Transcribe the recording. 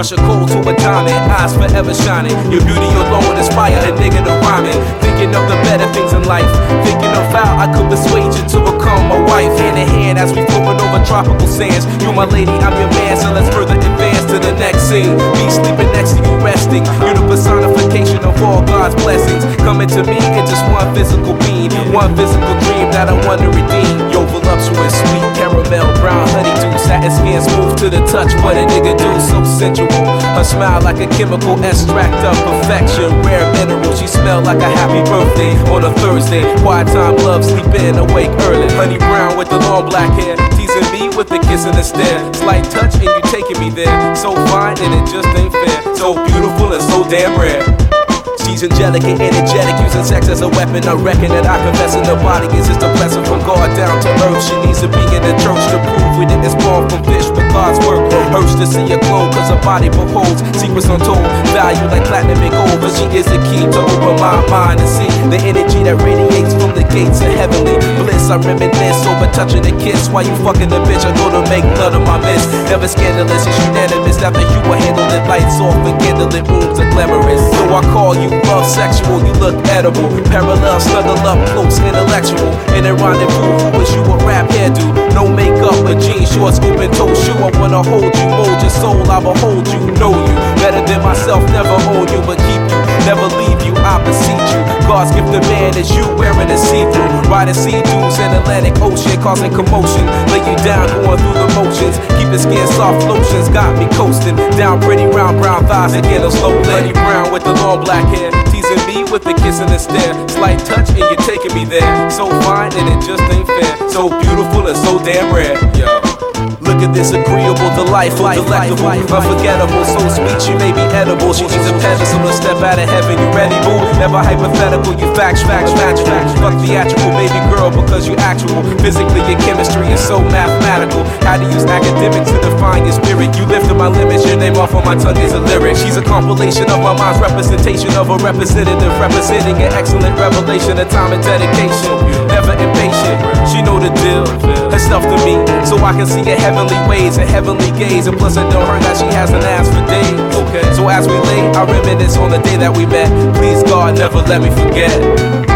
crush a coal to a diamond, eyes forever shining. Your beauty alone inspire a nigga to rhyming. Thinking of the better things in life, thinking of how I could persuade you to become my wife. Hand in hand as we floating over tropical sands. You my lady, I'm your man, so let's further advance to the next scene. Me sleeping next to you resting. You're the personification of all God's blessings, coming to me in just one physical being, one physical dream that I want to redeem. Yo, voluptuous, sweet caramel, brown honeydew, satin skin smooth to the touch. What a nigga do, so sensual. Her smile like a chemical extract of perfection, rare mineral. She smell like a happy birthday on a Thursday. Quiet time, love, sleep in, awake early. Honey brown with the long black hair, teasing me with a kiss and a stare. Slight touch and you taking me there. So fine and it just ain't fair. So beautiful and so damn rare. She's angelic and energetic, using sex as a weapon. I reckon that I confess in the body is just a blessing from God down to earth. She needs to be in the church to prove we didn't spawn from fish, but God's work hurts to see her glow, cause her body beholds secrets untold, value like platinum and gold. But she is the key to open my mind and see the energy that radiates from the gates of heavenly bliss. I reminisce over touching a kiss while you fucking the bitch. I go to make none of my miss. Never scandalous, it's unanimous. After you will handle it, lights off and candlelit rooms are glamorous. So I call you love sexual, you look edible. Parallel, snuggle up close, intellectual. In a rendezvous, who wish you a rap hairdo. No makeup, but jeans, shorts, open toe shoe. I wanna hold you, mold your soul, I behold you, know you better than myself, never own you, but keep you, never leave you, I beseech you. God's gift to man is you wearing a see-through, riding sea-dews in Atlantic Ocean, causing commotion. Lay you down, going through the motions. Keep your skin soft, lotions got me coasting. Down pretty round brown thighs again, a slow lady brown with the long black hair, teasing me with a kiss and a stare. Slight touch and you're taking me there. So fine and it just ain't fair. So beautiful and so damn rare. Yo. Look at this agreeable, delightful, delectable, unforgettable, so sweet she may be edible. She needs a pedestal to step out of heaven. You ready, boo? Never hypothetical, you facts. Fuck theatrical, baby girl, because you actual. Physically, your chemistry is so mathematical. How to use academics to define your spirit. You lifted my limits, your name off on my tongue is a lyric. She's a compilation of my mind's representation of a representative, representing an excellent revelation of time and dedication. Never impatient, she know the deal. Herself to me, so I can see her heavenly ways and heavenly gaze. And plus I know her that she hasn't asked for days. Okay. So as we lay, I reminisce on the day that we met. Please God, never let me forget.